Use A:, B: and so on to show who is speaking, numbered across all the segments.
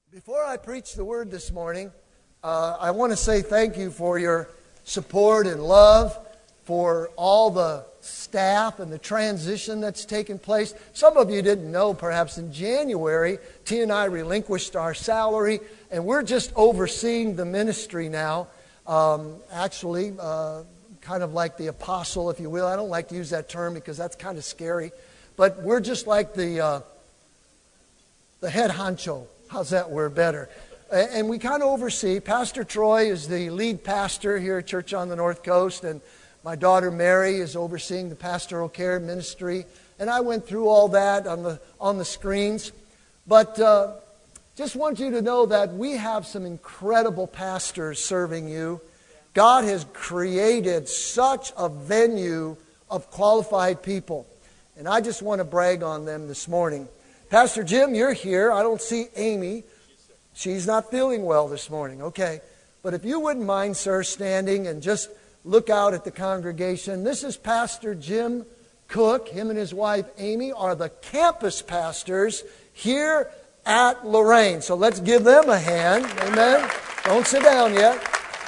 A: Before I preach the word this morning, I want to say thank you for your support and love, for all the staff and the transition that's taken place. Some of you didn't know, perhaps in January, T and I relinquished our salary, and we're just overseeing the ministry now. Kind of like the apostle, if you will. I don't like to use that term because that's kind of scary. But we're just like the head honcho. How's that word better? And we kind of oversee. Pastor Troy is the lead pastor here at Church on the North Coast, and my daughter Mary is overseeing the pastoral care ministry. And I went through all that on the screens. But just want you to know that we have some incredible pastors serving you. God has created such a venue of qualified people. And I just want to brag on them this morning. Pastor Jim, you're here. I don't see Amy. She's not feeling well this morning. Okay. But if you wouldn't mind, sir, standing and just look out at the congregation. This is Pastor Jim Cook. Him and his wife, Amy, are the campus pastors here at Lorraine. So let's give them a hand. Amen. Don't sit down yet.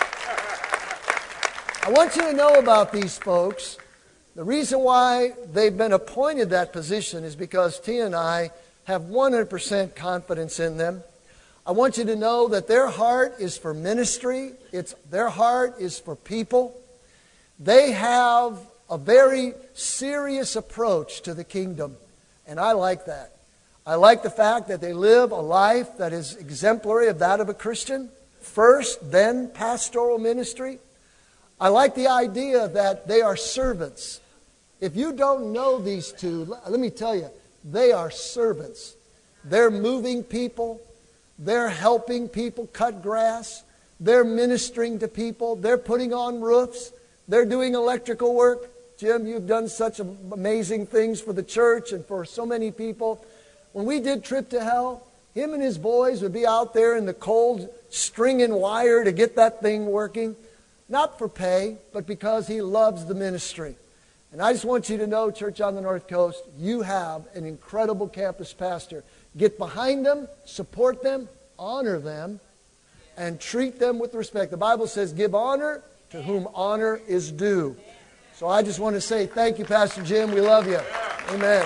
A: I want you to know about these folks. The reason why they've been appointed that position is because T and I have 100% confidence in them. I want you to know that their heart is for ministry. Their heart is for people. They have a very serious approach to the kingdom, and I like that. I like the fact that they live a life that is exemplary of that of a Christian, first, then pastoral ministry. I like the idea that they are servants. If you don't know these two, let me tell you, they are servants. They're moving people. They're helping people cut grass. They're ministering to people. They're putting on roofs. They're doing electrical work. Jim, you've done such amazing things for the church and for so many people. When we did Trip to Hell, him and his boys would be out there in the cold stringing wire to get that thing working. Not for pay, but because he loves the ministry. And I just want you to know, Church on the North Coast, you have an incredible campus pastor. Get behind them, support them, honor them, and treat them with respect. The Bible says, give honor to whom honor is due. So I just want to say thank you, Pastor Jim. We love you. Amen.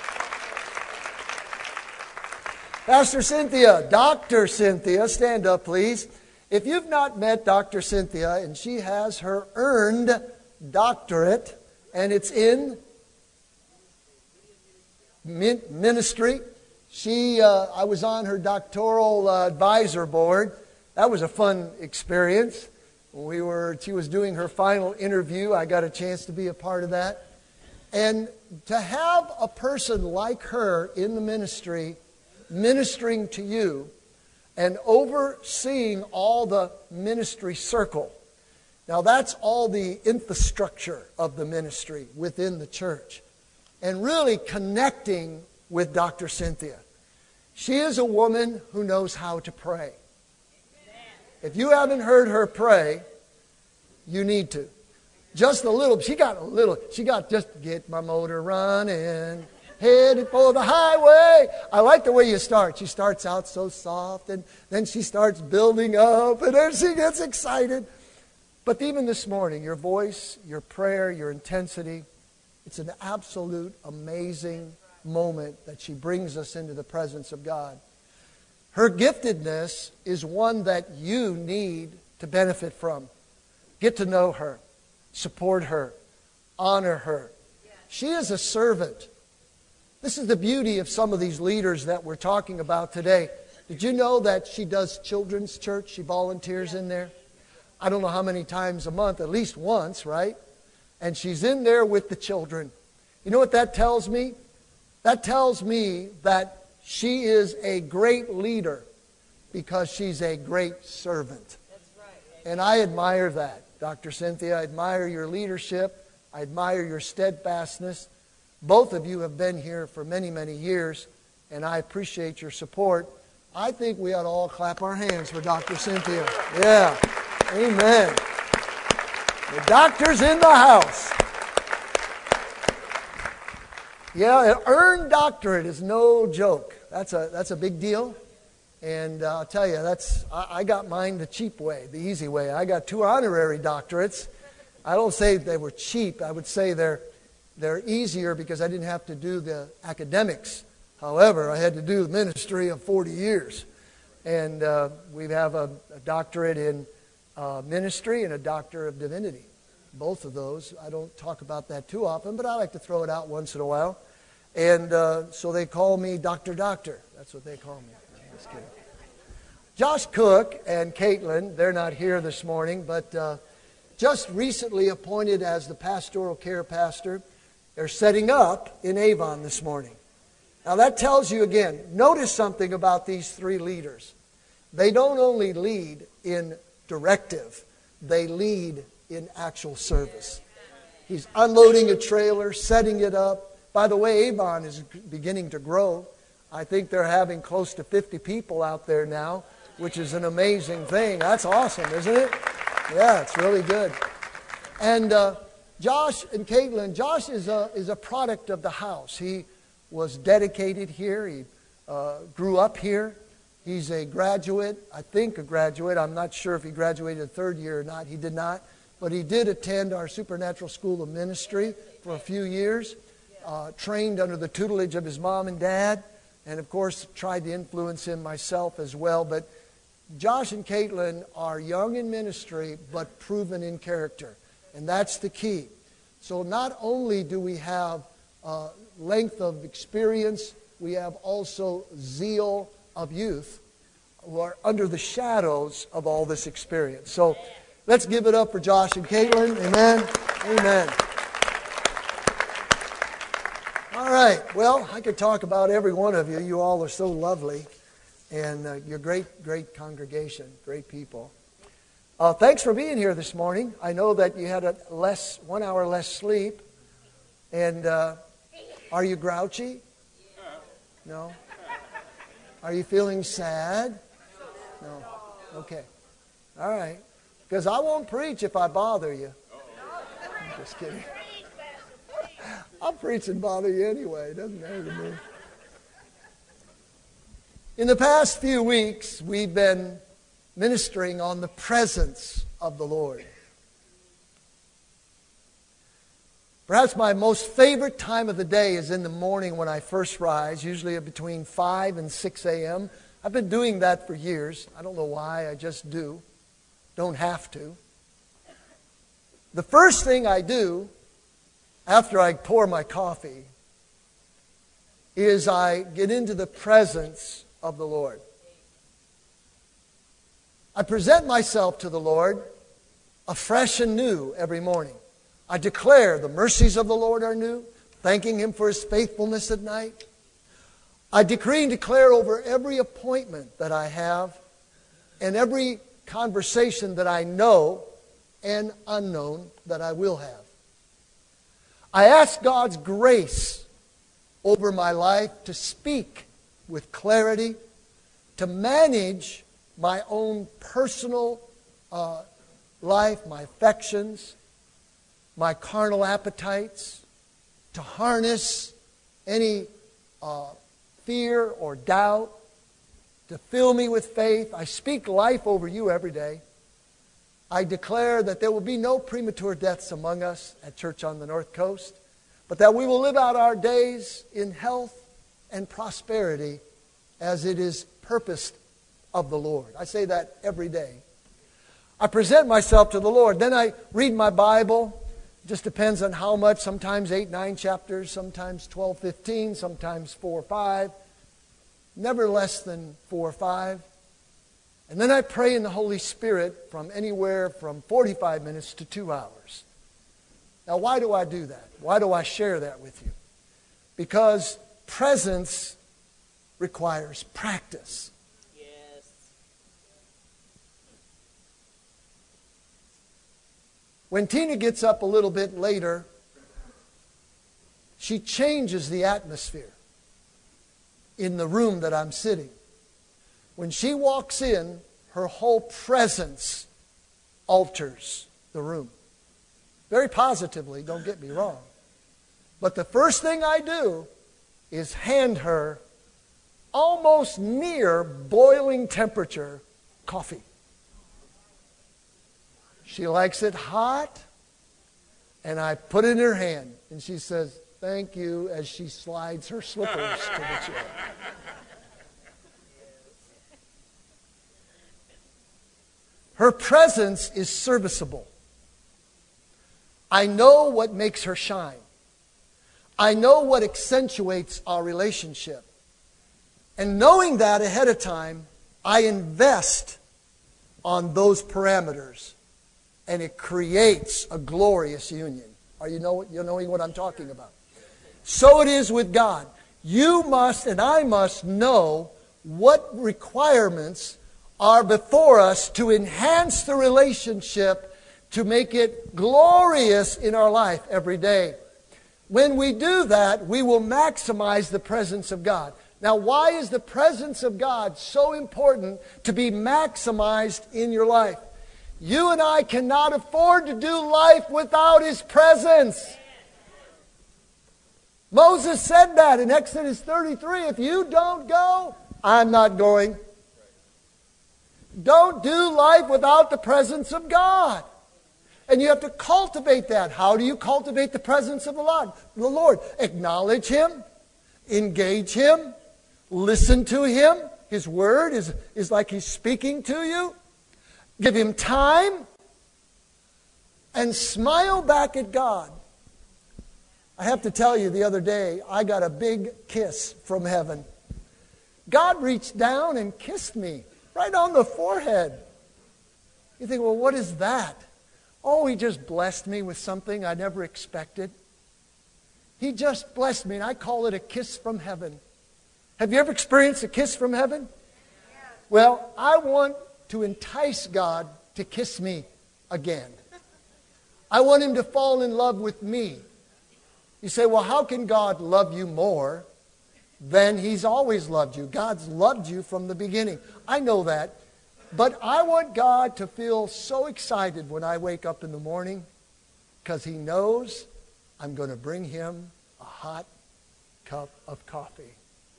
A: Pastor Cynthia, Dr. Cynthia, stand up, please. If you've not met Dr. Cynthia, and she has her earned doctorate, and it's in ministry. I was on her doctoral advisor board. That was a fun experience. She was doing her final interview. I got a chance to be a part of that. And to have a person like her in the ministry, ministering to you, and overseeing all the ministry circle. Now that's all the infrastructure of the ministry within the church. And really connecting with Dr. Cynthia. She is a woman who knows how to pray. If you haven't heard her pray, you need to. Just a little. She got just get my motor running. Headed for the highway. I like the way you start. She starts out so soft, and then she starts building up, and then she gets excited. But even this morning, your voice, your prayer, your intensity, it's an absolute amazing moment that she brings us into the presence of God. Her giftedness is one that you need to benefit from. Get to know her, support her, honor her. She is a servant. This is the beauty of some of these leaders that we're talking about today. Did you know that she does children's church? She volunteers in there. I don't know how many times a month, at least once, right? And she's in there with the children. You know what that tells me? That tells me that she is a great leader because she's a great servant. And I admire that, Dr. Cynthia. I admire your leadership. I admire your steadfastness. Both of you have been here for many, many years, and I appreciate your support. I think we ought to all clap our hands for Dr. Cynthia. Yeah. Amen. The doctor's in the house. Yeah, an earned doctorate is no joke. That's a big deal. And I'll tell you, I got mine the cheap way, the easy way. I got 2 honorary doctorates. I don't say they were cheap. I would say they're easier because I didn't have to do the academics. However, I had to do the ministry of 40 years. And we have a doctorate in ministry and a doctor of divinity. Both of those. I don't talk about that too often, but I like to throw it out once in a while. And so they call me Dr. Doctor. That's what they call me. I'm just kidding. Josh Cook and Caitlin, they're not here this morning, but just recently appointed as the pastoral care pastor. They're setting up in Avon this morning. Now that tells you again, notice something about these 3 leaders. They don't only lead in directive, they lead in actual service. He's unloading a trailer, setting it up. By the way, Avon is beginning to grow. I think they're having close to 50 people out there now, which is an amazing thing. That's awesome, isn't it? Yeah, it's really good. And Josh and Caitlin, Josh is a product of the house. He was dedicated here. He grew up here. He's a graduate, I think a graduate. I'm not sure if he graduated 3rd year or not. He did not. But he did attend our Supernatural School of Ministry for a few years. Trained under the tutelage of his mom and dad. And of course, tried to influence him myself as well. But Josh and Caitlin are young in ministry, but proven in character. And that's the key. So not only do we have length of experience, we have also zeal of youth who are under the shadows of all this experience. So let's give it up for Josh and Caitlin. Amen. Amen. All right. Well, I could talk about every one of you. You all are so lovely. And you're great congregation, great people. Thanks for being here this morning. I know that you had 1 hour less sleep. And are you grouchy? No? Are you feeling sad? No. Okay. All right. Because I won't preach if I bother you. I'm just kidding. I'll preach and bother you anyway. It doesn't matter to me. In the past few weeks, we've been ministering on the presence of the Lord. Perhaps my most favorite time of the day is in the morning when I first rise, usually between 5 and 6 a.m. I've been doing that for years. I don't know why, I just do. Don't have to. The first thing I do after I pour my coffee is I get into the presence of the Lord. I present myself to the Lord afresh and new every morning. I declare the mercies of the Lord are new, thanking Him for His faithfulness at night. I decree and declare over every appointment that I have and every conversation that I know and unknown that I will have. I ask God's grace over my life to speak with clarity, to manage my own personal life, my affections, my carnal appetites, to harness any fear or doubt, to fill me with faith. I speak life over you every day. I declare that there will be no premature deaths among us at Church on the North Coast, but that we will live out our days in health and prosperity as it is purposed of the Lord. I say that every day. I present myself to the Lord. Then I read my Bible. It just depends on how much. Sometimes 8, 9 chapters, sometimes 12, 15, sometimes 4 or 5. Never less than 4 or 5. And then I pray in the Holy Spirit from anywhere from 45 minutes to 2 hours. Now, why do I do that? Why do I share that with you? Because presence requires practice.
B: Yes.
A: When Tina gets up a little bit later, she changes the atmosphere in the room that I'm sitting. When she walks in, her whole presence alters the room. Very positively, don't get me wrong. But the first thing I do is hand her almost near boiling temperature coffee. She likes it hot, and I put it in her hand, and she says, "Thank you," as she slides her slippers to the chair. Her presence is serviceable. I know what makes her shine. I know what accentuates our relationship. And knowing that ahead of time, I invest on those parameters. And it creates a glorious union. You're knowing what I'm talking about? So it is with God. You must and I must know what requirements are before us to enhance the relationship, to make it glorious in our life every day. When we do that, we will maximize the presence of God. Now, why is the presence of God so important to be maximized in your life? You and I cannot afford to do life without His presence. Moses said that in Exodus 33. If you don't go, I'm not going. Don't do life without the presence of God. And you have to cultivate that. How do you cultivate the presence of the Lord? Acknowledge Him. Engage Him. Listen to Him. His Word is like He's speaking to you. Give Him time. And smile back at God. I have to tell you, the other day, I got a big kiss from heaven. God reached down and kissed me right on the forehead. You think, well, what is that? Oh, He just blessed me with something I never expected. He just blessed me, and I call it a kiss from heaven. Have you ever experienced a kiss from heaven? Well, I want to entice God to kiss me again. I want Him to fall in love with me. You say, well, how can God love you more than He's always loved you? God's loved you from the beginning. I know that. But I want God to feel so excited when I wake up in the morning because He knows I'm going to bring Him a hot cup of coffee.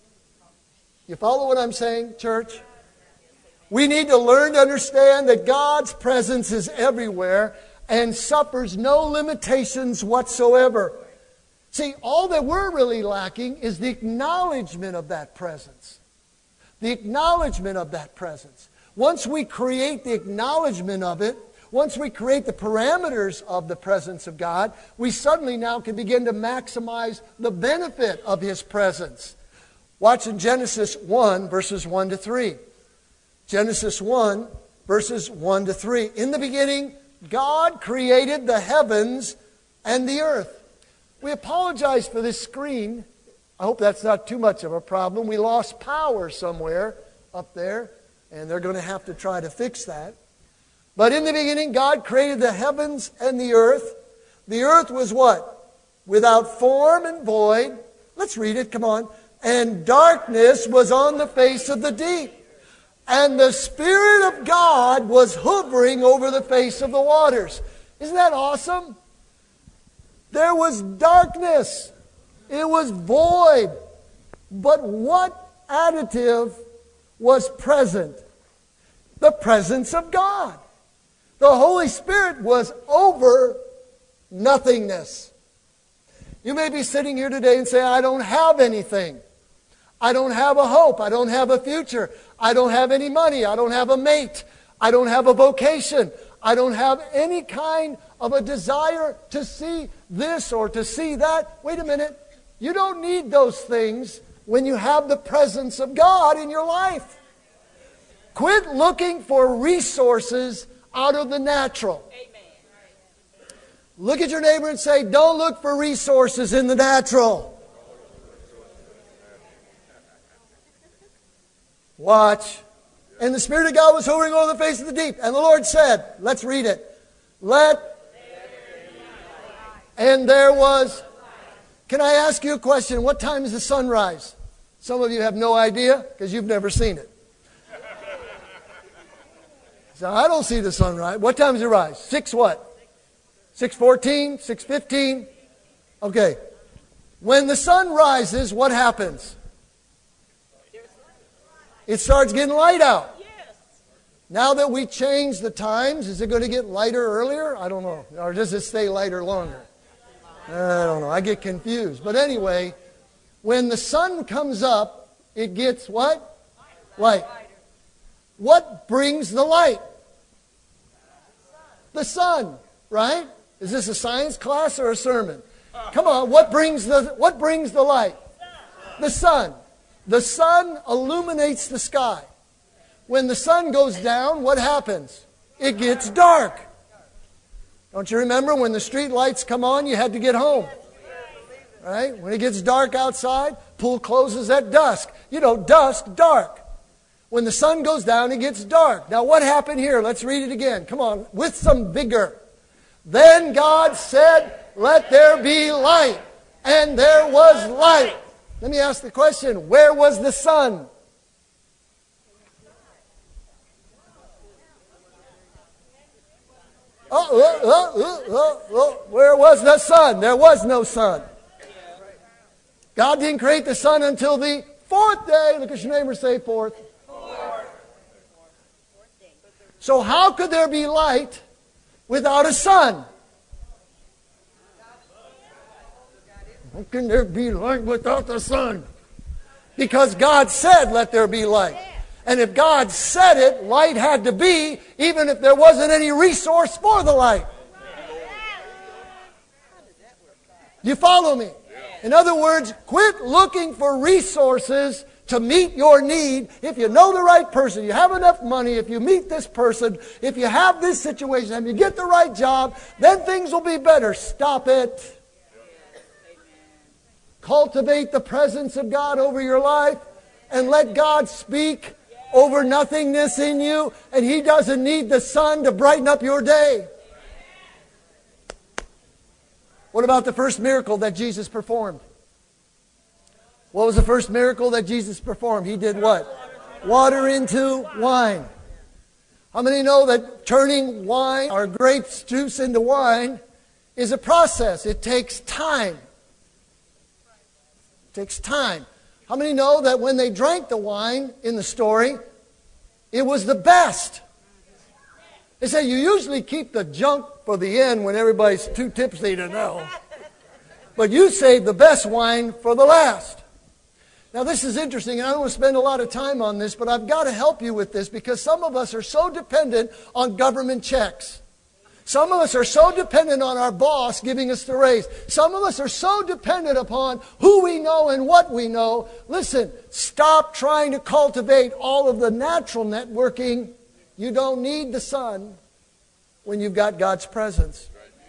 A: You follow what I'm saying, church? We need to learn to understand that God's presence is everywhere and suffers no limitations whatsoever. See, all that we're really lacking is the acknowledgement of that presence. The acknowledgement of that presence. Once we create the acknowledgement of it, once we create the parameters of the presence of God, we suddenly now can begin to maximize the benefit of His presence. Watch in Genesis 1, verses 1 to 3. Genesis 1, verses 1 to 3. In the beginning, God created the heavens and the earth. We apologize for this screen. I hope that's not too much of a problem. We lost power somewhere up there, and they're going to have to try to fix that. But in the beginning, God created the heavens and the earth. The earth was what? Without form and void. Let's read it, come on. And darkness was on the face of the deep. And the Spirit of God was hovering over the face of the waters. Isn't that awesome? There was darkness. It was void. But what additive was present? The presence of God. The Holy Spirit was over nothingness. You may be sitting here today and say, I don't have anything. I don't have a hope. I don't have a future. I don't have any money. I don't have a mate. I don't have a vocation. I don't have any kind of a desire to see this or to see that. Wait a minute. You don't need those things when you have the presence of God in your life. Quit looking for resources out of the natural. Look at your neighbor and say, don't look for resources in the natural. Watch. And the Spirit of God was hovering over the face of the deep. And the Lord said, let's read it. And there was. Can I ask you a question? What time does the sun rise? Some of you have no idea because you've never seen it. So I don't see the sun rise. What time does it rise? 6 what? 6:14? 6:15? Okay. When the sun rises, what happens? it starts getting light out. Now that we changed the times, is it going to get lighter earlier? I don't know. Or does it stay lighter longer? I don't know. I get confused. But anyway, when the sun comes up, it gets what? Light. What brings the light? The sun, right? Is this a science class or a sermon? Come on, what brings the light? The sun. The sun illuminates the sky. When the sun goes down, what happens? It gets dark. Don't you remember when the street lights come on, you had to get home? Right? When it gets dark outside, pool closes at dusk. You know, dusk, dark. When the sun goes down, it gets dark. Now what happened here? Let's read it again. Come on, with some vigor. Then God said, let there be light. And there was light. Let me ask the question, where was the sun? Where was the sun? There was no sun. God didn't create the sun until the fourth day. Look at your neighbor, say fourth. So how could there be light without a sun? How can there be light without the sun? Because God said, let there be light. And if God said it, light had to be, even if there wasn't any resource for the light. Do you follow me? In other words, quit looking for resources to meet your need. If you know the right person, you have enough money, if you meet this person, if you have this situation, and you get the right job, then things will be better. Stop it. Cultivate the presence of God over your life and let God speak over nothingness in you, and He doesn't need the sun to brighten up your day. What about the first miracle that Jesus performed? What was the first miracle that Jesus performed? He did what? Water into wine. How many know that turning wine or grape juice into wine is a process? It takes time. It takes time. How many know that when they drank the wine in the story, it was the best? They say you usually keep the junk for the end when everybody's too tipsy to know. But you save the best wine for the last. Now this is interesting, and I don't want to spend a lot of time on this, but I've got to help you with this because some of us are so dependent on government checks. Some of us are so dependent on our boss giving us the raise. Some of us are so dependent upon who we know and what we know. Listen, stop trying to cultivate all of the natural networking. You don't need the sun when you've got God's presence.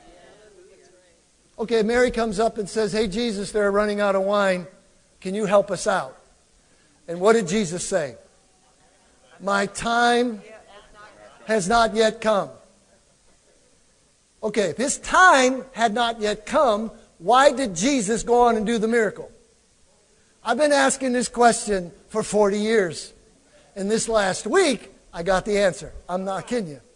A: Okay, Mary comes up and says, hey, Jesus, they're running out of wine. Can you help us out? And what did Jesus say? My time has not yet come. Okay, if His time had not yet come, why did Jesus go on and do the miracle? I've been asking this question for 40 years. And this last week, I got the answer. I'm not kidding you.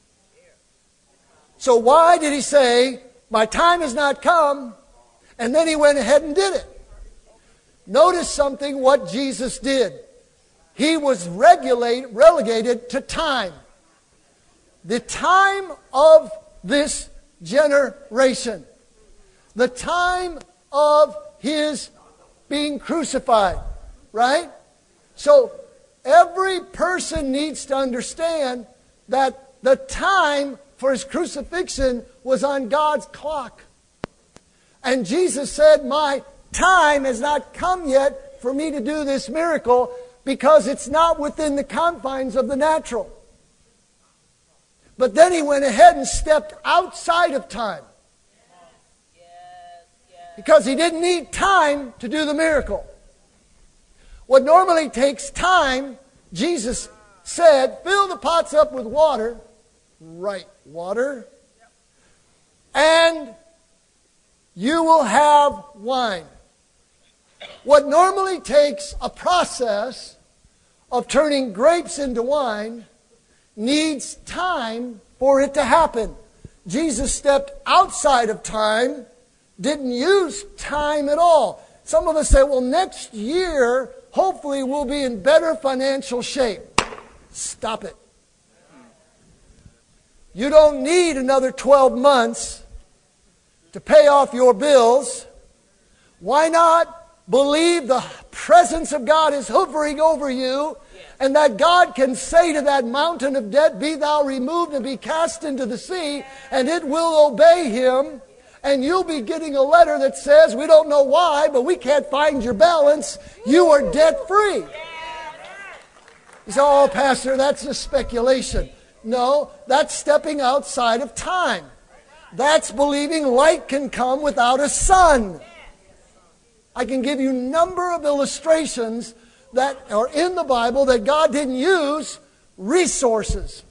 A: So why did He say, my time has not come, and then He went ahead and did it? Notice something what Jesus did. He was relegated to time. The time of this generation. The time of His being crucified. Right? So every person needs to understand that the time for His crucifixion was on God's clock. And Jesus said, my time has not come yet for me to do this miracle because it's not within the confines of the natural. But then He went ahead and stepped outside of time. Because He didn't need time to do the miracle. What normally takes time, Jesus said, fill the pots up with water. Right, water. And you will have wine. What normally takes a process of turning grapes into wine needs time for it to happen. Jesus stepped outside of time, didn't use time at all. Some of us say, well, next year hopefully we'll be in better financial shape. Stop it. You don't need another 12 months to pay off your bills. Why not believe the presence of God is hovering over you, and that God can say to that mountain of debt, be thou removed and be cast into the sea, and it will obey Him. And you'll be getting a letter that says, we don't know why, but we can't find your balance. You are debt free. You say, oh, Pastor, that's just speculation. No, that's stepping outside of time. That's believing light can come without a sun. I can give you a number of illustrations that are in the Bible that God didn't use resources.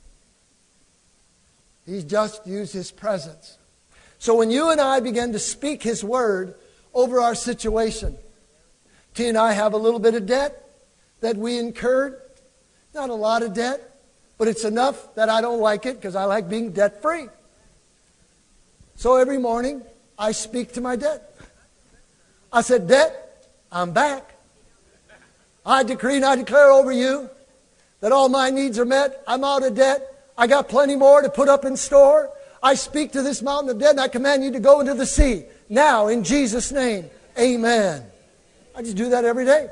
A: He just used His presence. So when you and I begin to speak His word over our situation, T and I have a little bit of debt that we incurred. Not a lot of debt, but it's enough that I don't like it because I like being debt-free. So every morning, I speak to my debt. I said, debt, I'm back. I decree and I declare over you that all my needs are met. I'm out of debt. I got plenty more to put up in store. I speak to this mountain of debt and I command you to go into the sea. Now, in Jesus' name, amen. I just do that every day.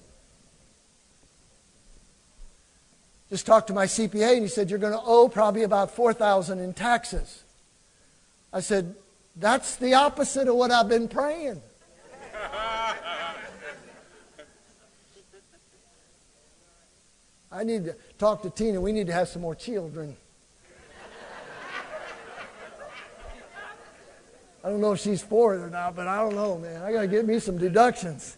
A: Just talked to my CPA and he said, you're going to owe probably about $4,000 in taxes. I said, that's the opposite of what I've been praying. I need to talk to Tina. We need to have some more children. I don't know if she's for it or not, but I don't know, man. I got to get me some deductions.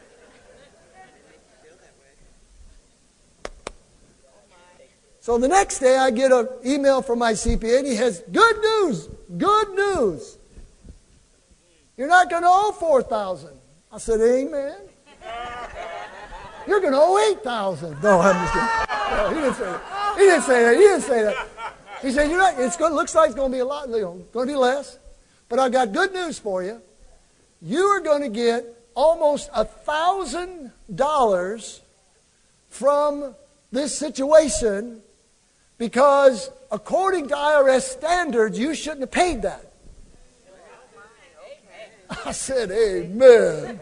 A: So the next day I get an email from my CPA and he has, good news, good news. You're not going to owe $4,000. I said, amen. You're going to owe $8,000. No, I'm just kidding. No, he didn't say that. He didn't say that. He didn't say that. He said, looks like it's going to be a lot, going to be less. But I got good news for you. You are going to get almost $1,000 from this situation because according to IRS standards, you shouldn't have paid that. I said, amen.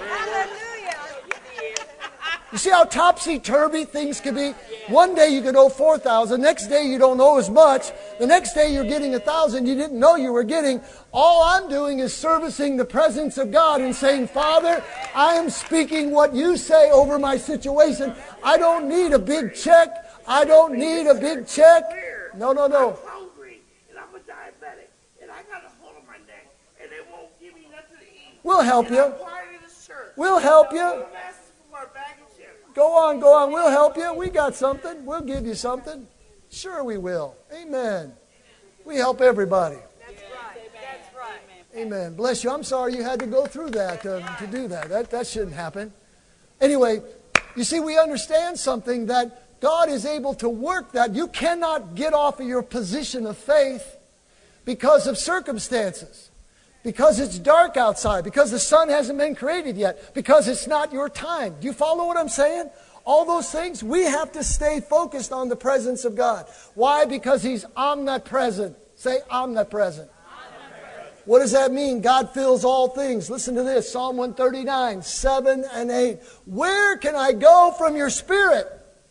A: You see how topsy-turvy things can be? One day you could owe $4,000. Next day you don't owe as much. The next day you're getting $1,000 you didn't know you were getting. All I'm doing is servicing the presence of God and saying, Father, I am speaking what you say over my situation. I don't need a big check. I don't need a big check. No.
B: I'm hungry and I'm a diabetic and I got a hole in my neck and they won't give me nothing to eat.
A: We'll help you. We'll help you. Go on. We'll help you. We got something. We'll give you something. Sure we will. Amen. We help everybody.
B: That's right.
A: Amen. Bless you. I'm sorry you had to go through that to do that. That shouldn't happen. Anyway, you see, we understand something that God is able to work that. You cannot get off of your position of faith because of circumstances. Because it's dark outside. Because the sun hasn't been created yet. Because it's not your time. Do you follow what I'm saying? All those things, we have to stay focused on the presence of God. Why? Because He's omnipresent. Say omnipresent. What does that mean? God fills all things. Listen to this. Psalm 139, 7 and 8. Where can I go from your spirit?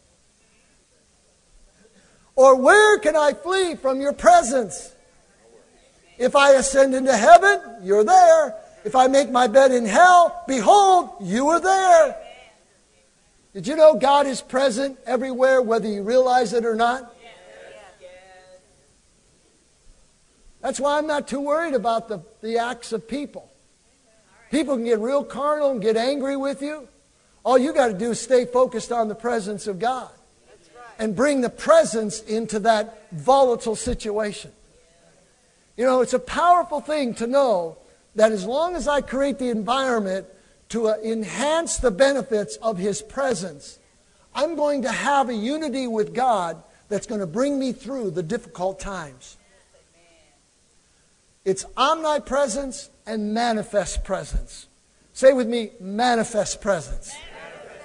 A: Or where can I flee from your presence? If I ascend into heaven, you're there. If I make my bed in hell, behold, you are there. Did you know God is present everywhere, whether you realize it or not? That's why I'm not too worried about the acts of people. People can get real carnal and get angry with you. All you got to do is stay focused on the presence of God. And bring the presence into that volatile situation. You know, it's a powerful thing to know that as long as I create the environment to enhance the benefits of His presence, I'm going to have a unity with God that's going to bring me through the difficult times. It's omnipresence and manifest presence. Say with me, manifest presence.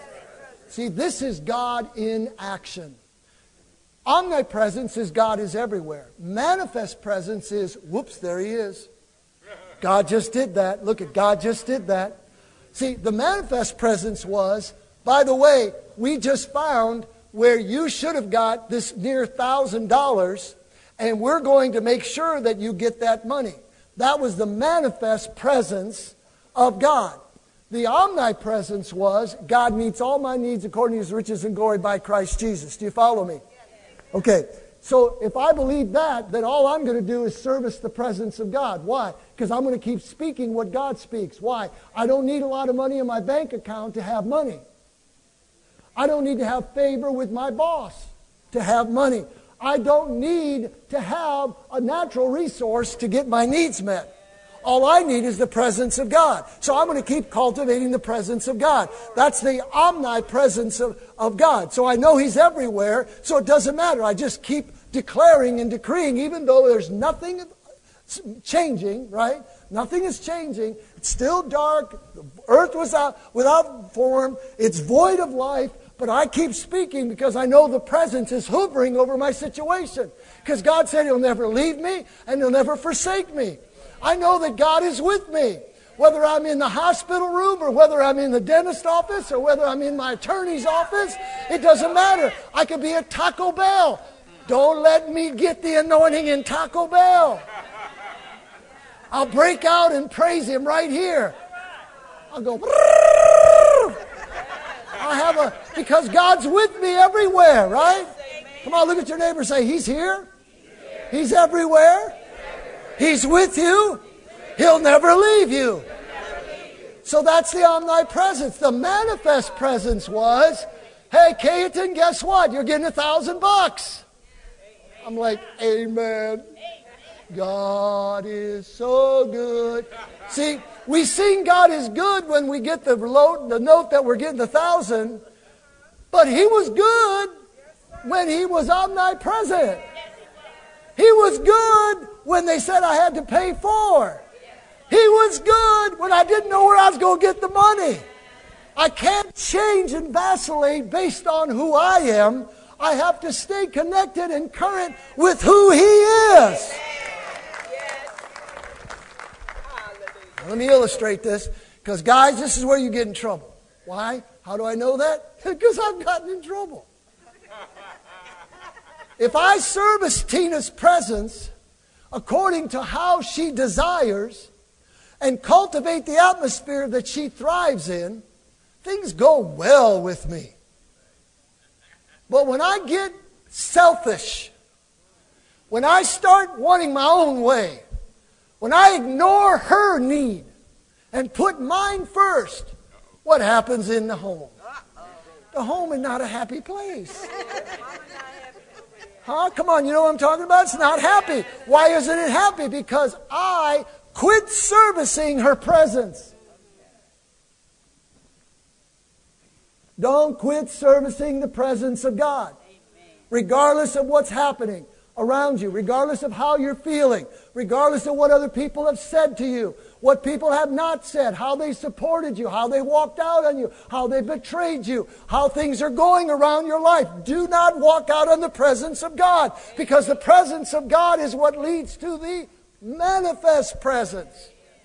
A: See, this is God in action. Omnipresence is God is everywhere. Manifest presence is, whoops, there He is. God just did that. Look at God just did that. See, the manifest presence was, by the way, we just found where you should have got this near $1,000, and we're going to make sure that you get that money. That was the manifest presence of God. The omnipresence was, God meets all my needs according to His riches and glory by Christ Jesus. Do you follow me? Okay, so if I believe that, then all I'm going to do is service the presence of God. Why? Because I'm going to keep speaking what God speaks. Why? I don't need a lot of money in my bank account to have money. I don't need to have favor with my boss to have money. I don't need to have a natural resource to get my needs met. All I need is the presence of God. So I'm going to keep cultivating the presence of God. That's the omnipresence of God. So I know He's everywhere, so it doesn't matter. I just keep declaring and decreeing, even though there's nothing changing, right? Nothing is changing. It's still dark. The earth was without form. It's void of life. But I keep speaking because I know the presence is hovering over my situation. Because God said He'll never leave me and He'll never forsake me. I know that God is with me. Whether I'm in the hospital room or whether I'm in the dentist office or whether I'm in my attorney's office, it doesn't matter. I could be at Taco Bell. Don't let me get the anointing in Taco Bell. I'll break out and praise Him right here. I'll go, because God's with me everywhere, right? Come on, look at your neighbor and say, He's here. He's everywhere. He's with you. He'll never leave you. So that's the omnipresence. The manifest presence was, hey, Cayetan, guess what? You're getting $1,000. I'm like, amen. God is so good. See, we sing God is good when we get the note that we're getting 1,000. But He was good when He was omnipresent. He was good when they said I had to pay for. He was good when I didn't know where I was going to get the money. I can't change and vacillate based on who I am. I have to stay connected and current with who He is. Now, let me illustrate this, because guys, this is where you get in trouble. Why? How do I know that? Because I've gotten in trouble. If I service Tina's presence according to how she desires and cultivate the atmosphere that she thrives in, things go well with me. But when I get selfish, when I start wanting my own way, when I ignore her need and put mine first, what happens in the home? The home is not a happy place. Huh? Come on, you know what I'm talking about? It's not happy. Why isn't it happy? Because I quit servicing her presence. Don't quit servicing the presence of God. Regardless of what's happening around you, regardless of how you're feeling, regardless of what other people have said to you, what people have not said, how they supported you, how they walked out on you, how they betrayed you, how things are going around your life. Do not walk out on the presence of God, because the presence of God is what leads to the manifest presence.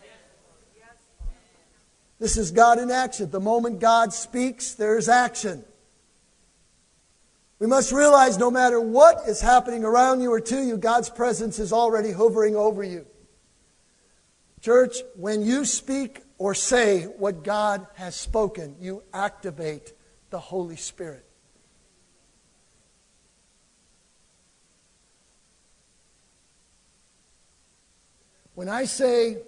A: This is God in action. The moment God speaks, there's action. We must realize no matter what is happening around you or to you, God's presence is already hovering over you. Church, when you speak or say what God has spoken, you activate the Holy Spirit. When I say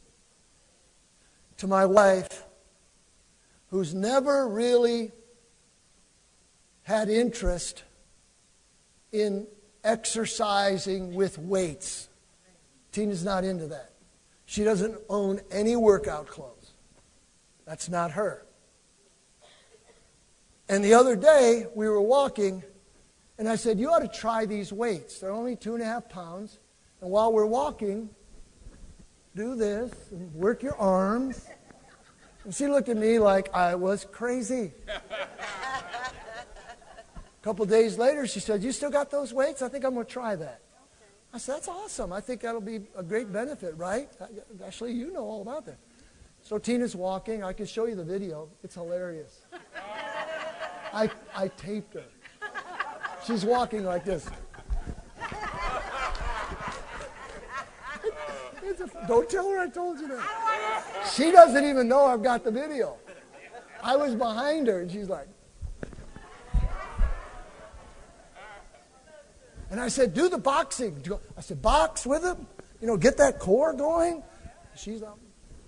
A: to my wife, who's never really had interest in exercising with weights. Tina's not into that. She doesn't own any workout clothes. That's not her. And the other day, we were walking, and I said, you ought to try these weights. They're only 2.5 pounds. And while we're walking, do this and work your arms. And she looked at me like I was crazy. A couple of days later, she said, you still got those weights? I think I'm going to try that. I said, that's awesome. I think that'll be a great benefit, right? Actually, you know all about that. So Tina's walking. I can show you the video. It's hilarious. I taped her. She's walking like this. Don't tell her I told you that. She doesn't even know I've got the video. I was behind her, and she's like. And I said, do the boxing. I said, box with him. You know, get that core going. She's up.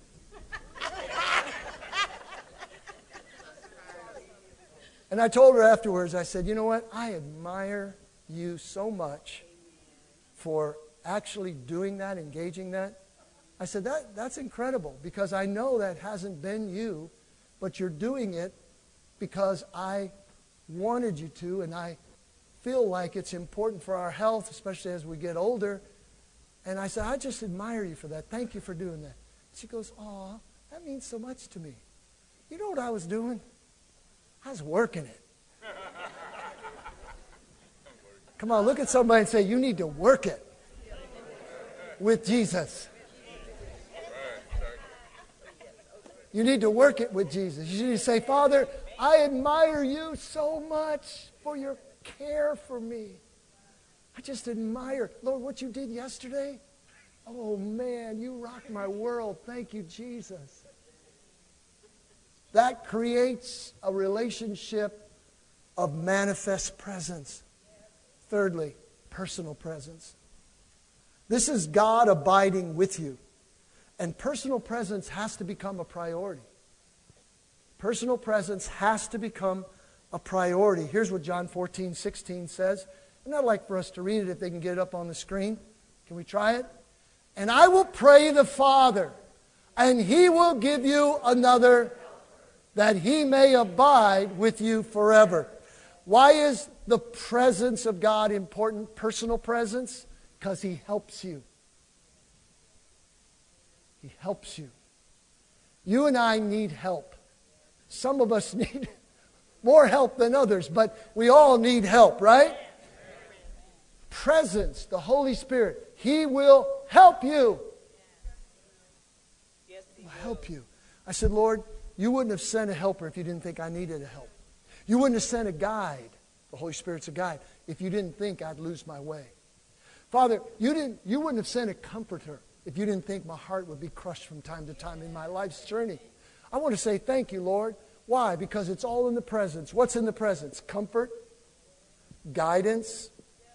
A: And I told her afterwards, I said, you know what? I admire you so much for actually doing that, engaging that. I said, that's incredible, because I know that hasn't been you, but you're doing it because I wanted you to, and I feel like it's important for our health, especially as we get older. And I said, I just admire you for that. Thank you for doing that. She goes, aw, that means so much to me. You know what I was doing? I was working it. Come on, look at somebody and say, you need to work it with Jesus. You need to work it with Jesus. You need to say, Father, I admire you so much for your care for me. I just admire, Lord, what you did yesterday. Oh, man, you rocked my world. Thank you, Jesus. That creates a relationship of manifest presence. Thirdly, personal presence. This is God abiding with you. And personal presence has to become a priority. Personal presence has to become a priority. Here's what John 14:16 says. And I'd like for us to read it if they can get it up on the screen. Can we try it? And I will pray the Father, and He will give you another, that He may abide with you forever. Why is the presence of God important? Personal presence? Because He helps you. He helps you. You and I need help. Some of us need more help than others, but we all need help, right? Presence, the Holy Spirit, He will help you. He will help you. I said, Lord, you wouldn't have sent a helper if you didn't think I needed a help. You wouldn't have sent a guide. The Holy Spirit's a guide. If you didn't think I'd lose my way. Father, you wouldn't have sent a comforter if you didn't think my heart would be crushed from time to time in my life's journey. I want to say thank you, Lord. Why? Because it's all in the presence. What's in the presence? Comfort, guidance,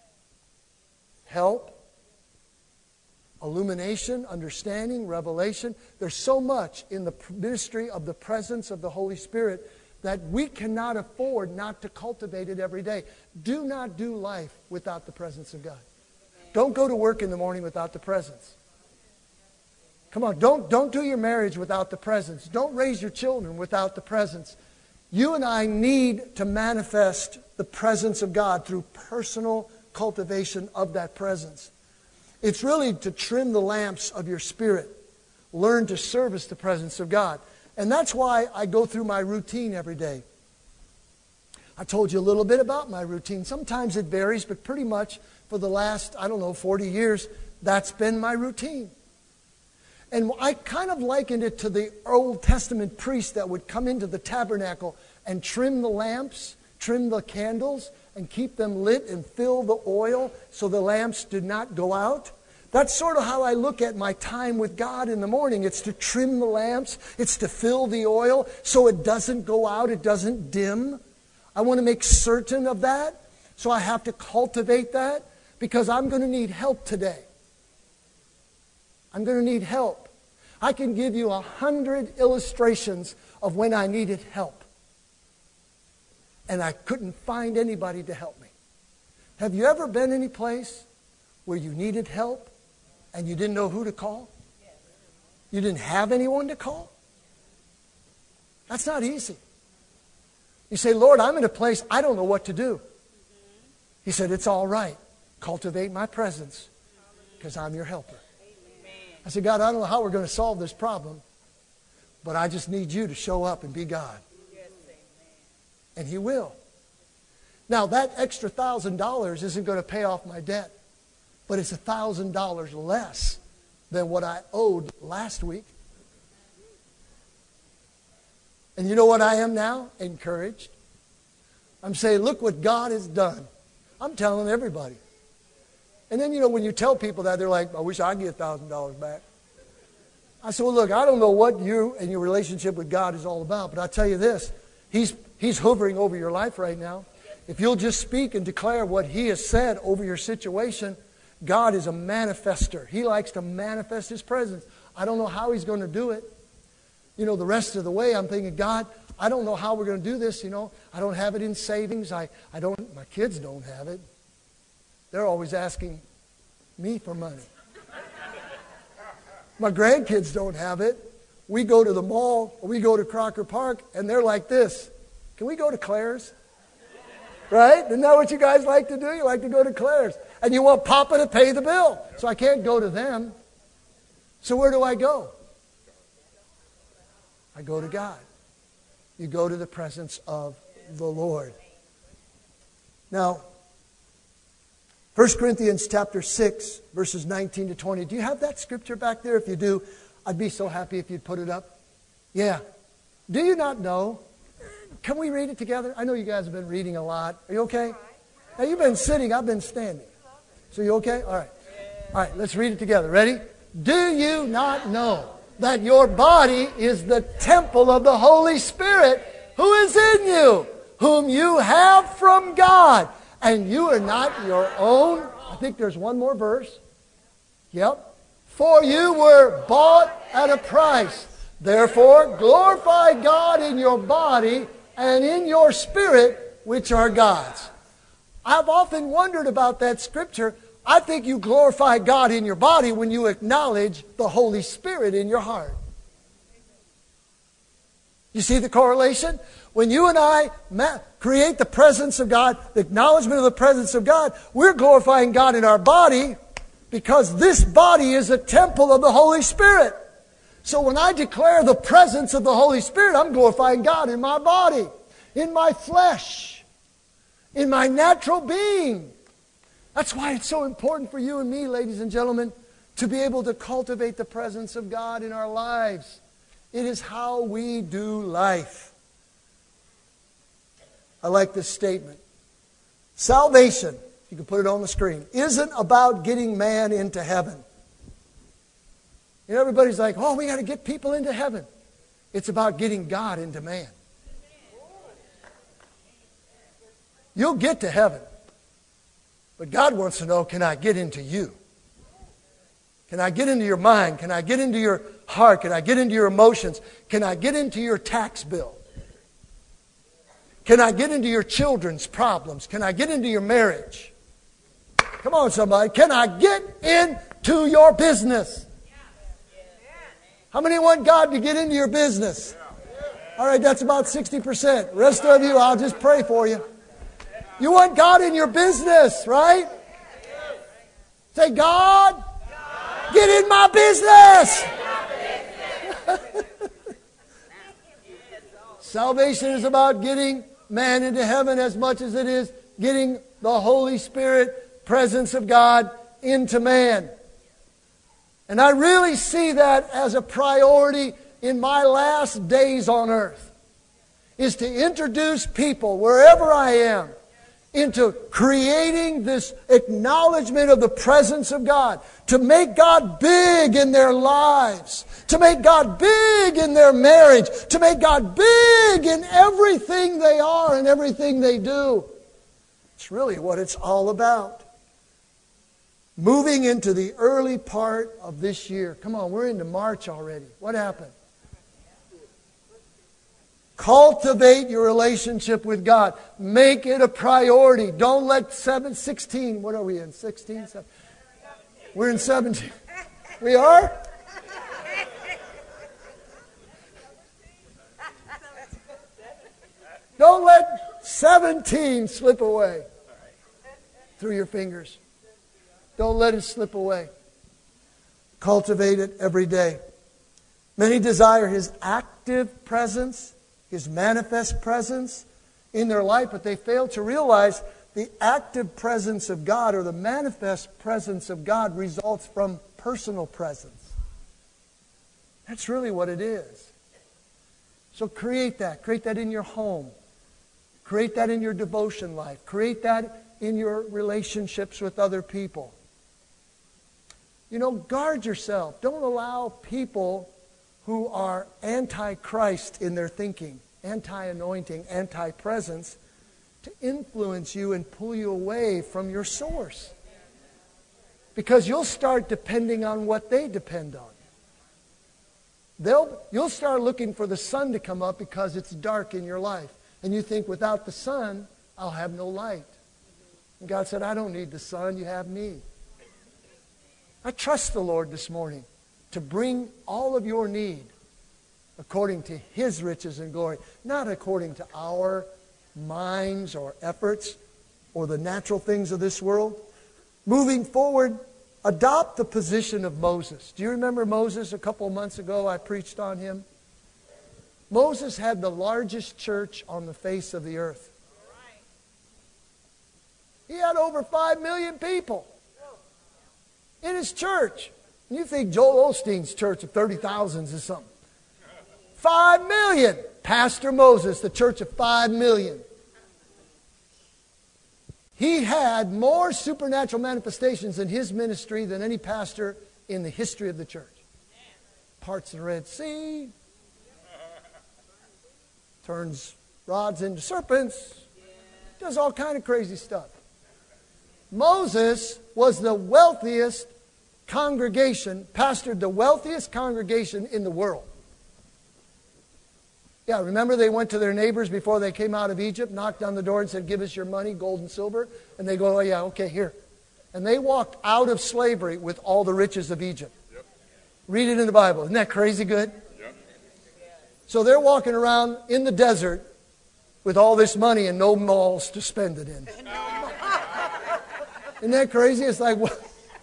A: help, illumination, understanding, revelation. There's so much in the ministry of the presence of the Holy Spirit that we cannot afford not to cultivate it every day. Do not do life without the presence of God. Don't go to work in the morning without the presence. Come on, don't do your marriage without the presence. Don't raise your children without the presence. You and I need to manifest the presence of God through personal cultivation of that presence. It's really to trim the lamps of your spirit. Learn to service the presence of God. And that's why I go through my routine every day. I told you a little bit about my routine. Sometimes it varies, but pretty much for the last, 40 years, that's been my routine. And I kind of likened it to the Old Testament priest that would come into the tabernacle and trim the lamps, trim the candles, and keep them lit and fill the oil so the lamps did not go out. That's sort of how I look at my time with God in the morning. It's to trim the lamps. It's to fill the oil so it doesn't go out. It doesn't dim. I want to make certain of that. So I have to cultivate that because I'm going to need help today. I'm going to need help. I can give you 100 illustrations of when I needed help. And I couldn't find anybody to help me. Have you ever been any place where you needed help and you didn't know who to call? You didn't have anyone to call? That's not easy. You say, Lord, I'm in a place I don't know what to do. He said, it's all right. Cultivate my presence because I'm your helper. I said, God, I don't know how we're going to solve this problem, but I just need you to show up and be God. And He will. Now, that extra $1,000 isn't going to pay off my debt, but it's $1,000 less than what I owed last week. And you know what I am now? Encouraged. I'm saying, look what God has done. I'm telling everybody. And then, when you tell people that, they're like, I wish I could get $1,000 back. I said, well, look, I don't know what you and your relationship with God is all about, but I tell you this, He's hovering over your life right now. If you'll just speak and declare what He has said over your situation, God is a manifester. He likes to manifest His presence. I don't know how He's going to do it. The rest of the way, I'm thinking, God, I don't know how we're going to do this. I don't have it in savings. My kids don't have it. They're always asking me for money. My grandkids don't have it. We go to the mall, or we go to Crocker Park, and they're like this. Can we go to Claire's? Right? Isn't that what you guys like to do? You like to go to Claire's. And you want Papa to pay the bill. So I can't go to them. So where do I go? I go to God. You go to the presence of the Lord. Now, 1 Corinthians chapter 6, verses 19 to 20. Do you have that scripture back there? If you do, I'd be so happy if you'd put it up. Yeah. Do you not know? Can we read it together? I know you guys have been reading a lot. Are you okay? Now, you've been sitting. I've been standing. So you okay? All right. All right, let's read it together. Ready? Do you not know that your body is the temple of the Holy Spirit who is in you, whom you have from God, and you are not your own? I think there's one more verse. Yep. For you were bought at a price. Therefore, glorify God in your body and in your spirit, which are God's. I've often wondered about that scripture. I think you glorify God in your body when you acknowledge the Holy Spirit in your heart. You see the correlation? When you and I create the presence of God, the acknowledgement of the presence of God, we're glorifying God in our body because this body is a temple of the Holy Spirit. So when I declare the presence of the Holy Spirit, I'm glorifying God in my body, in my flesh, in my natural being. That's why it's so important for you and me, ladies and gentlemen, to be able to cultivate the presence of God in our lives. It is how we do life. I like this statement. Salvation, you can put it on the screen, isn't about getting man into heaven. Everybody's like, oh, we got to get people into heaven. It's about getting God into man. You'll get to heaven. But God wants to know, can I get into you? Can I get into your mind? Can I get into your heart? Can I get into your emotions? Can I get into your tax bill? Can I get into your children's problems? Can I get into your marriage? Come on, somebody. Can I get into your business? How many want God to get into your business? All right, that's about 60%. The rest of you, I'll just pray for you. You want God in your business, right? Say, God, get in my business. Salvation is about getting man into heaven as much as it is getting the Holy Spirit, presence of God, into man. And I really see that as a priority in my last days on earth, is to introduce people, wherever I am, into creating this acknowledgement of the presence of God, to make God big in their lives, to make God big in their marriage, to make God big in everything they are and everything they do. It's really what it's all about. Moving into the early part of this year. Come on, we're into March already. What happened? Cultivate your relationship with God. Make it a priority. Don't let 16, what are we in? 16? We're in 17. We are? Don't let 17 slip away through your fingers. Don't let it slip away. Cultivate it every day. Many desire His active presence, His manifest presence, in their life, but they fail to realize the active presence of God or the manifest presence of God results from personal presence. That's really what it is. So create that. Create that in your home. Create that in your devotion life. Create that in your relationships with other people. Guard yourself. Don't allow people who are anti-Christ in their thinking, anti-anointing, anti-presence, to influence you and pull you away from your source. Because you'll start depending on what they depend on. You'll start looking for the sun to come up because it's dark in your life. And you think, without the sun, I'll have no light. And God said, I don't need the sun, you have me. I trust the Lord this morning to bring all of your need according to His riches and glory, not according to our minds or efforts or the natural things of this world. Moving forward, adopt the position of Moses. Do you remember Moses? A couple of months ago, I preached on him. Moses had the largest church on the face of the earth. He had over 5 million people in his church. And you think Joel Osteen's church of 30,000 is something. 5 million. Pastor Moses, the church of 5 million. He had more supernatural manifestations in his ministry than any pastor in the history of the church. Parts the Red Sea. Turns rods into serpents. Does all kind of crazy stuff. Moses was the wealthiest congregation, pastored the wealthiest congregation in the world. Yeah, remember they went to their neighbors before they came out of Egypt, knocked on the door and said, give us your money, gold and silver. And they go, oh yeah, okay, here. And they walked out of slavery with all the riches of Egypt. Yep. Read it in the Bible. Isn't that crazy good? Yep. So they're walking around in the desert with all this money and no malls to spend it in. Isn't that crazy? It's like, what?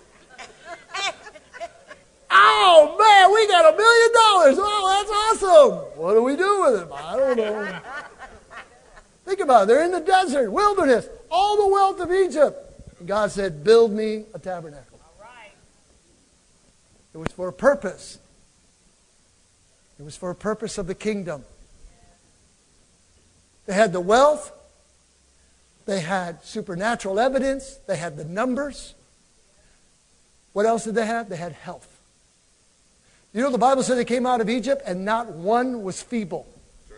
A: Oh, man, we got $1 million. Oh, that's awesome. What do we do with it? I don't know. Think about it. They're in the desert, wilderness, all the wealth of Egypt. And God said, build me a tabernacle. All right. It was for a purpose. It was for a purpose of the kingdom. They had the wealth. They had supernatural evidence. They had the numbers. What else did they have? They had health. You know, the Bible said they came out of Egypt and not one was feeble.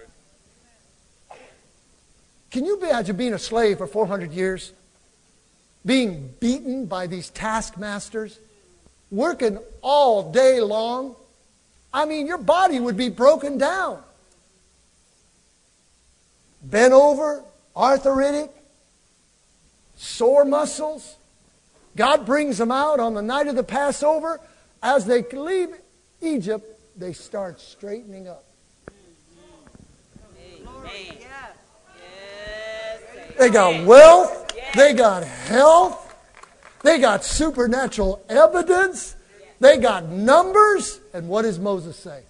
A: Can you imagine being a slave for 400 years? Being beaten by these taskmasters? Working all day long? I mean, your body would be broken down. Bent over, arthritic, sore muscles. God brings them out on the night of the Passover. As they leave Egypt, they start straightening up. Amen. They got wealth. They got health. They got supernatural evidence. They got numbers. And what does Moses say?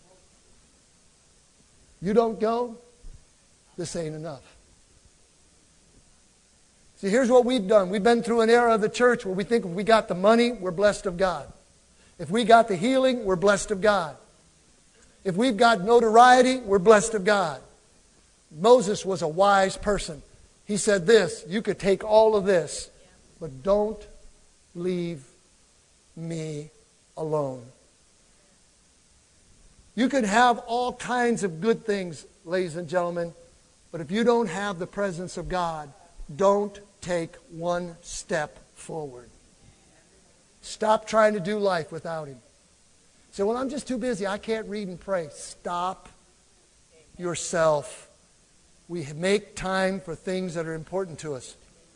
A: You don't go? This ain't enough. See, here's what we've done. We've been through an era of the church where we think if we got the money, we're blessed of God. If we got the healing, we're blessed of God. If we've got notoriety, we're blessed of God. Moses was a wise person. He said this, you could take all of this, but don't leave me alone. You can have all kinds of good things, ladies and gentlemen, but if you don't have the presence of God, don't take one step forward. Stop trying to do life without Him. Say, well, I'm just too busy. I can't read and pray. Stop yourself. We make time for things that are important to us.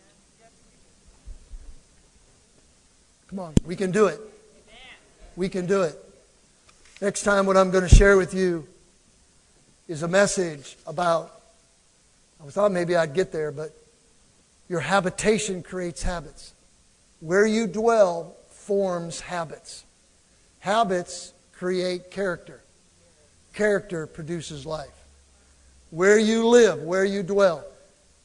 A: Come on, we can do it. We can do it. Next time what I'm going to share with you is a message about, I thought maybe I'd get there, but your habitation creates habits. Where you dwell forms habits. Habits create character. Character produces life. Where you live, where you dwell.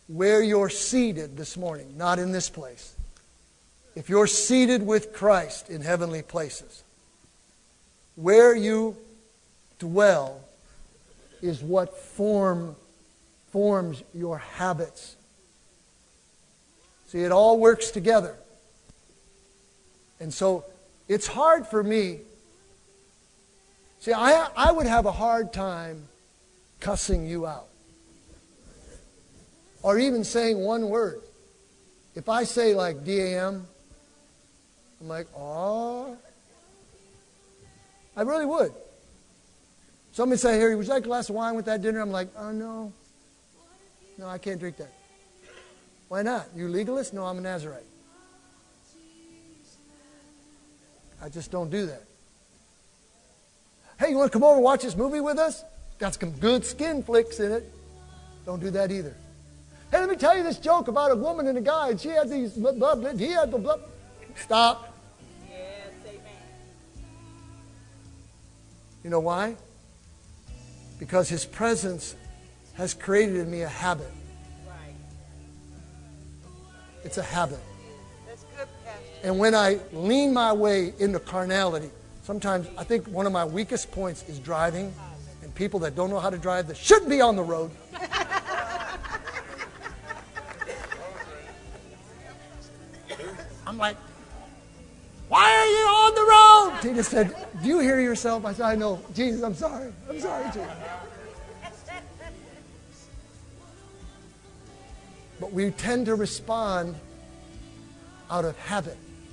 A: where you're seated this morning, not in this place, if you're seated with Christ in heavenly places, where you dwell is what forms your habits. See, it all works together. And so it's hard for me. See, I would have a hard time cussing you out. Or even saying one word. If I say like DAM, I'm like, oh. I really would. Somebody say, here, would you like a glass of wine with that dinner? I'm like, oh, no. No, I can't drink that. Why not? You legalist? No, I'm a Nazarite. I just don't do that. Hey, you want to come over and watch this movie with us? Got some good skin flicks in it. Don't do that either. Hey, let me tell you this joke about a woman and a guy, and she had these blah, blah, blah, he had the blah. Stop.
C: Yes, amen.
A: You know why? Because His presence has created in me a habit.
C: Right.
A: It's a habit.
C: That's good, Pastor.
A: And when I lean my way into carnality, sometimes I think one of my weakest points is driving, and people that don't know how to drive that shouldn't be on the road. I'm like, why are you on the road? Tina said, do you hear yourself? I said, I know. Jesus, I'm sorry. I'm sorry, Jesus. But we tend to respond out of habit.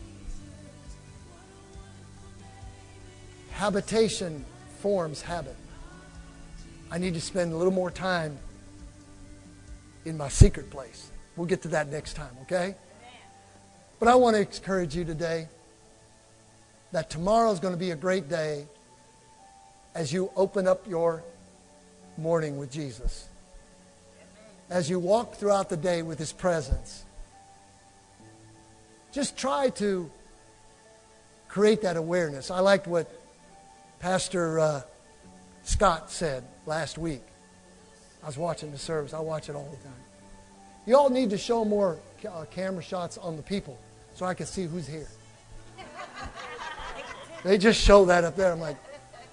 A: Habitation forms habit. I need to spend a little more time in my secret place. We'll get to that next time, okay? But I want to encourage you today that tomorrow is going to be a great day as you open up your morning with Jesus. As you walk throughout the day with His presence. Just try to create that awareness. I liked what Pastor Scott said last week. I was watching the service. I watch it all the time. You all need to show more camera shots on the people so I can see who's here. They just show that up there. I'm like,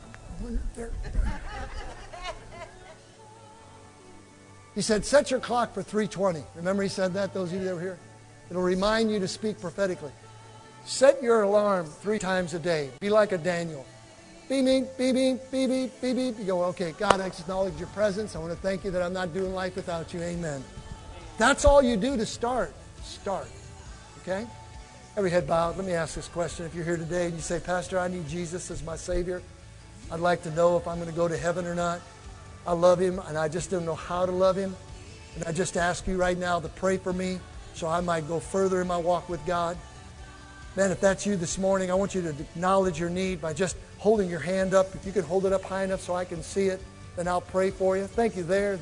A: he said, set your clock for 3:20. Remember he said that, those of you that were here? It'll remind you to speak prophetically. Set your alarm 3 times a day. Be like a Daniel. Beep, beep, beep, beep, beep, beep, beep, beep. You go, okay, God, I acknowledge your presence. I want to thank you that I'm not doing life without you. Amen. That's all you do to start. Start. Okay? Every head bowed. Let me ask this question. If you're here today and you say, Pastor, I need Jesus as my Savior. I'd like to know if I'm going to go to heaven or not. I love Him, and I just don't know how to love Him. And I just ask you right now to pray for me so I might go further in my walk with God. Man, if that's you this morning, I want you to acknowledge your need by just holding your hand up. If you can hold it up high enough so I can see it, then I'll pray for you. Thank you. There.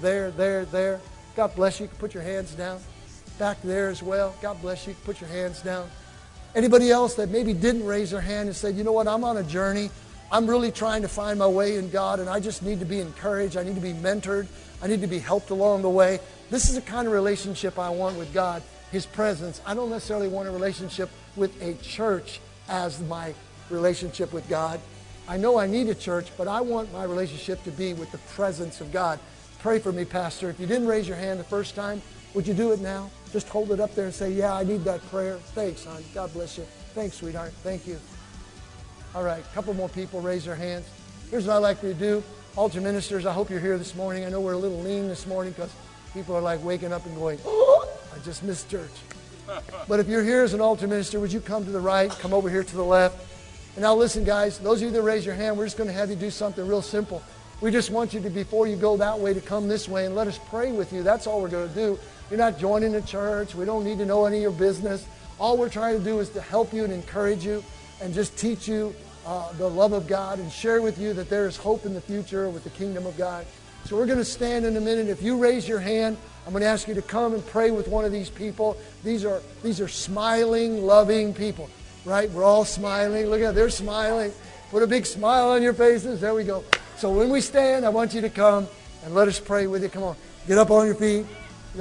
A: God bless you. You can put your hands down. Back there as well. God bless you. You can put your hands down. Anybody else that maybe didn't raise their hand and said, you know what, I'm on a journey. I'm really trying to find my way in God, and I just need to be encouraged. I need to be mentored. I need to be helped along the way. This is the kind of relationship I want with God, His presence. I don't necessarily want a relationship with a church as my relationship with God. I know I need a church, but I want my relationship to be with the presence of God. Pray for me, Pastor. If you didn't raise your hand the first time, would you do it now? Just hold it up there and say, yeah, I need that prayer. Thanks, hon. God bless you. Thanks, sweetheart. Thank you. All right, a couple more people raise their hands. Here's what I'd like you to do. Altar ministers, I hope you're here this morning. I know we're a little lean this morning because people are like waking up and going, oh, I just missed church. But if you're here as an altar minister, would you come to the right, come over here to the left? And now listen, guys, those of you that raise your hand, we're just going to have you do something real simple. We just want you to, before you go that way, to come this way and let us pray with you. That's all we're going to do. You're not joining the church. We don't need to know any of your business. All we're trying to do is to help you and encourage you and just teach you the love of God and share with you that there is hope in the future with the kingdom of God. So we're going to stand in a minute. If you raise your hand, I'm going to ask you to come and pray with one of these people. These are smiling, loving people, right? We're all smiling. Look at it. They're smiling. Put a big smile on your faces. There we go. So when we stand, I want you to come and let us pray with you. Come on. Get up on your feet.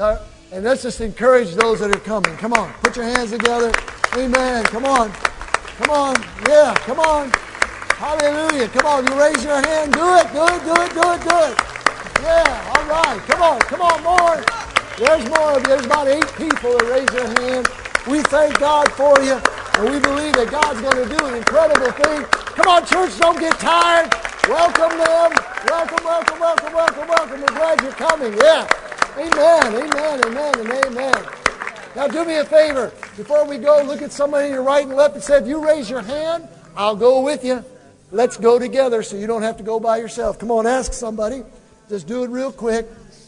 A: And let's just encourage those that are coming. Come on, put your hands together. Amen. Come on. Come on. Yeah, come on. Hallelujah. Come on, you raise your hand. Do it, do it, do it, do it, do it. Yeah, all right. Come on, more. There's more of you. There's about 8 people that raise their hand. We thank God for you, and we believe that God's going to do an incredible thing. Come on, church, don't get tired. Welcome them. Welcome, welcome, welcome, welcome, welcome. We're glad you're coming. Yeah. Amen, amen, amen, and amen. Now do me a favor. Before we go, look at somebody to your right and left and say, if you raise your hand, I'll go with you. Let's go together so you don't have to go by yourself. Come on, ask somebody. Just do it real quick.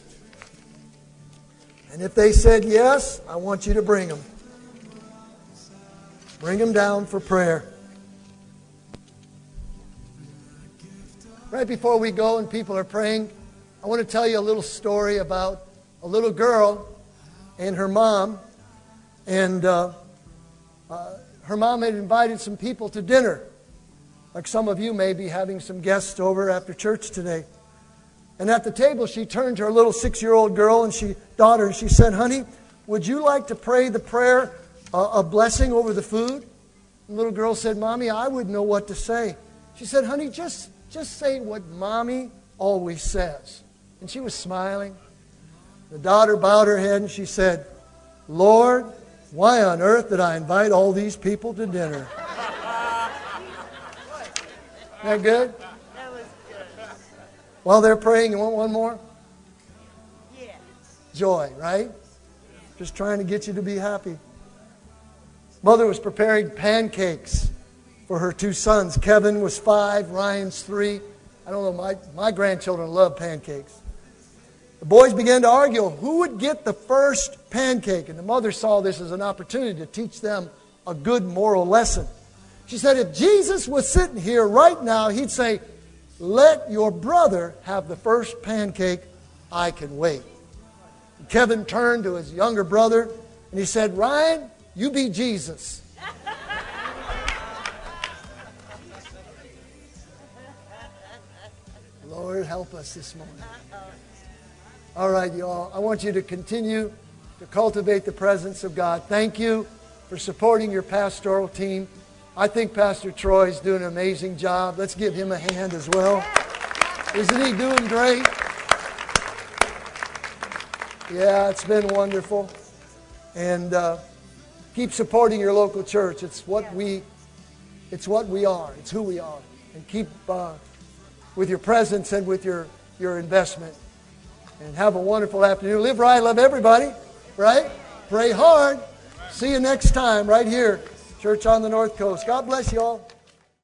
A: And if they said yes, I want you to bring them. Bring them down for prayer. Right before we go and people are praying, I want to tell you a little story about a little girl and her mom. And her mom had invited some people to dinner. Like some of you may be having some guests over after church today. And at the table, she turned to her little 6-year-old girl and daughter, and she said, honey, would you like to pray the prayer, a blessing over the food? And the little girl said, Mommy, I wouldn't know what to say. She said, honey, just say what Mommy always says. And she was smiling. The daughter bowed her head and she said, Lord, why on earth did I invite all these people to dinner? Isn't that good?
C: That was good.
A: While they're praying, you want one more?
C: Yeah.
A: Joy, right? Just trying to get you to be happy. Mother was preparing pancakes for her 2 sons. Kevin was 5, Ryan's 3. I don't know, my grandchildren love pancakes. The boys began to argue who would get the first pancake. And the mother saw this as an opportunity to teach them a good moral lesson. She said, if Jesus was sitting here right now, he'd say, let your brother have the first pancake. I can wait. And Kevin turned to his younger brother and he said, Ryan, you be Jesus. Lord, help us this morning. All right, y'all. I want you to continue to cultivate the presence of God. Thank you for supporting your pastoral team. I think Pastor Troy's doing an amazing job. Let's give him a hand as well. Isn't he doing great? Yeah, it's been wonderful. And keep supporting your local church. It's what we are. It's who we are. And keep with your presence and with your investment. And have a wonderful afternoon. Live right, love everybody. Right? Pray hard. See you next time right here. Church on the North Coast. God bless you all.